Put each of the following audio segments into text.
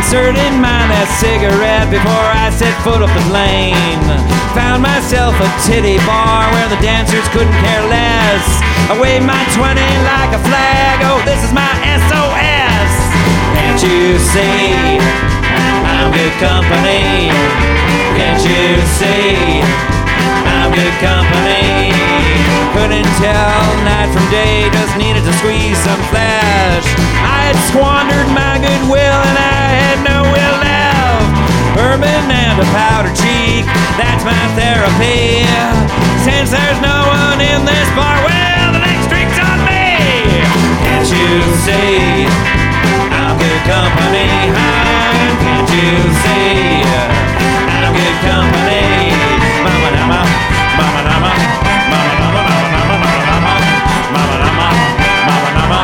Inserted my last cigarette before I set foot up the plane. Found myself a titty bar where the dancers couldn't care less. I waved my 20 like a flag, oh, this is my SOS. Can't you see I'm good company? Can't you see I'm good company? Couldn't tell night from day, just needed to squeeze some flesh. I had squandered my goodwill and I had no will left. Bourbon and a powder cheek, that's my therapy. Since there's no one in this bar, well, the next drink's on me. Can't you see I'm good company? Can't you see I'm good company? Mama, mama, mama, mama, mama, mama, mama, mama, mama, mama, mama, mama, mama,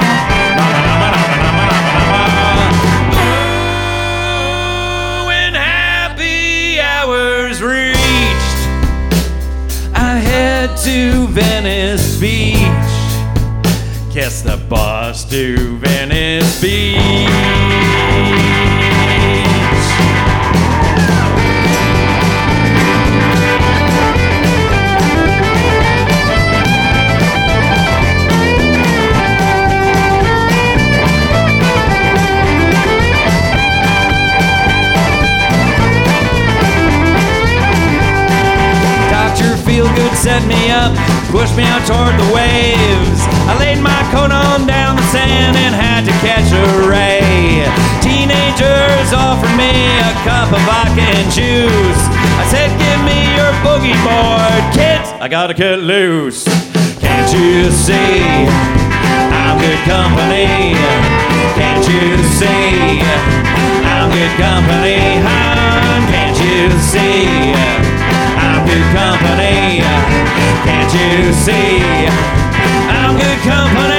mama. When happy hours reached, I head to Venice Beach. Kiss the bus to Venice Beach. Feelgood set me up, pushed me out toward the waves. I laid my coat on down the sand and had to catch a ray. Teenagers offered me a cup of vodka and juice. I said, give me your boogie board, kids, I gotta get loose. Can't you see I'm good company? Can't you see I'm good company? Can't you see I'm good company? Can't you see I'm good company?